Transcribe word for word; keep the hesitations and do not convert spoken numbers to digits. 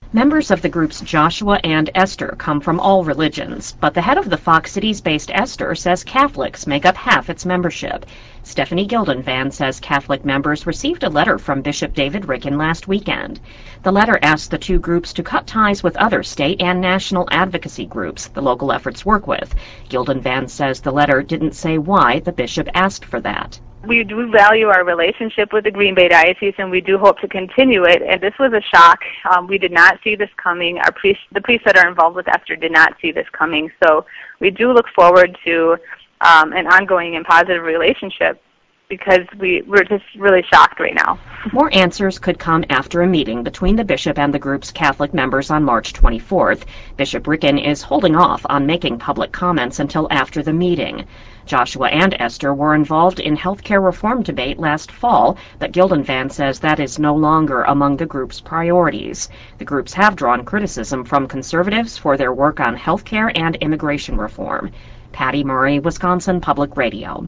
Members of the groups Joshua and Esther come from all religions, but the head of the Fox Cities-based Esther says Catholics make up half its membership. Stephanie Gildenvan says Catholic members received a letter from Bishop David Ricken last weekend. The letter asked the two groups to cut ties with other state and national advocacy groups the local efforts work with. Gildenvan says the letter didn't say why the bishop asked for that. We do value our relationship with the Green Bay Diocese, and we do hope to continue it. And this was a shock. Um, we did not see this coming. Our priests, the priests that are involved with Esther did not see this coming. So we do look forward to um, an ongoing and positive relationship because we, we're just really shocked right now. More answers could come after a meeting between the bishop and the group's Catholic members on March twenty-fourth. Bishop Ricken is holding off on making public comments until after the meeting. Joshua and Esther were involved in health care reform debate last fall, but Gildenvan says that is no longer among the group's priorities. The groups have drawn criticism from conservatives for their work on health care and immigration reform. Patty Murray, Wisconsin Public Radio.